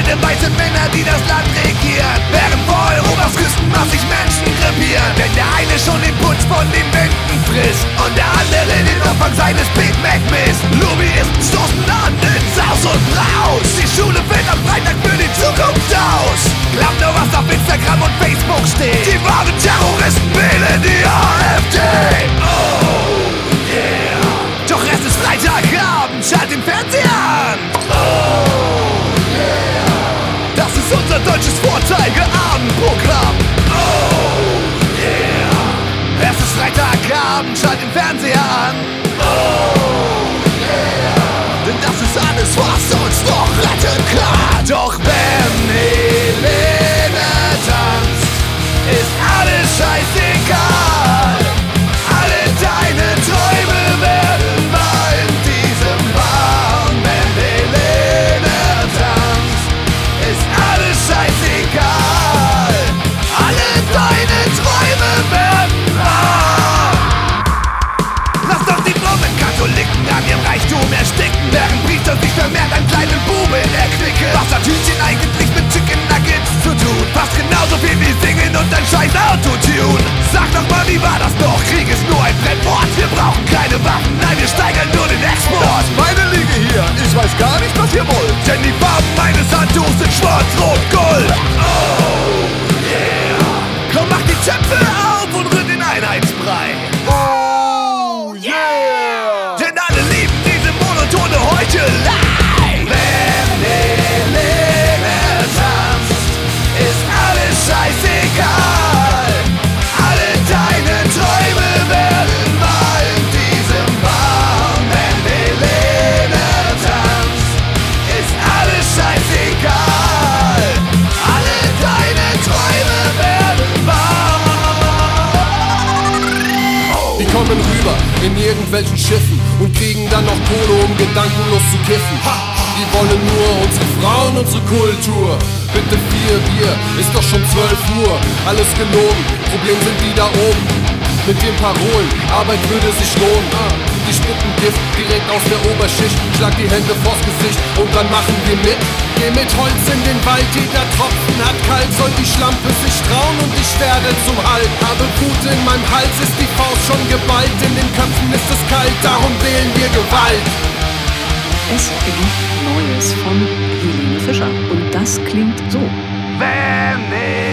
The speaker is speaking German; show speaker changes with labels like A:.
A: Alte weiße Männer, die das Land regieren, während vor Europas Küsten massig Menschen krepieren. Denn der eine schon den Putz von den Wänden frisst und der andere den Umfang seines Big Mac misst. Lobbyisten stoßen an in Saus und Braus. Die Schule fällt am Freitag für die Zukunft aus. Glaubt nur, was auf Instagram und Facebook steht. Die wahren Terroristen wählen die AfD. Oh yeah. Doch es ist Freitagabend, schalt den Fernseher an. Oh yeah. Das ist unser deutsches Vorzeigeabendprogramm. Oh yeah. Es ist Freitagabend, schalt den Fernseher an. Oh yeah. Denn das ist alles, was uns noch retten kann. Doch wenn Helene tanzt, ist alles scheißegal. Alle deine Träume werden wahr in diesem Wahn. Wenn Helene tanzt, ist alles scheißegal. Alle deine Träume werden wahr. Lass doch die frommen Katholiken an ihrem Reichtum ersticken, während Priester sich vermehrt an kleinen Buben erquicken. Was hat Hühnchen eigentlich mit Chicken Nuggets zu tun? Fast genauso viel wie singen und ein scheiß Autotune. Sag doch mal, wie war das doch? Krieg ist nur ein Fremdwort. Wir brauchen keine Waffen, nein, wir steigern nur den Export. Meine Liege hier, ich weiß gar nicht, was ihr wollt. Denn die Farben meines Handtuchs sind schwarz, rot, gold. Oh yeah. Komm, mach die Töpfe auf und rührt den Einheitsbrei. Oh yeah. Denn alle lieben diese monotone Heuchelei. Wenn Helene tanzt, ist alles scheißegal. Alle deine Träume werden wahr in diesem Wahn. Wenn Helene tanzt, ist alles scheißegal. Alle deine Träume werden wahr.
B: Die kommen rüber in irgendwelchen Schiffen und kriegen dann noch Kohle, um gedankenlos zu kiffen. Die wollen nur unsere Frauen, unsere Kultur. Bitte 4 Bier, ist doch schon 12 Uhr. Alles gelogen, Problem sind die da oben. Mit den Parolen, Arbeit würde sich lohnen. Die spucken Gift direkt aus der Oberschicht. Schlag die Hände vors Gesicht und dann machen wir mit. Geh mit Holz in den Wald, jeder Tropfen hat kalt. Soll die Schlampe sich trauen und ich werde zum Halt. Habe Wut in meinem Hals, ist die Faust schon geballt. In den Köpfen ist es kalt, darum wählen wir Gewalt.
C: Es gibt Neues von Helene Fischer und das klingt so.
A: Wenn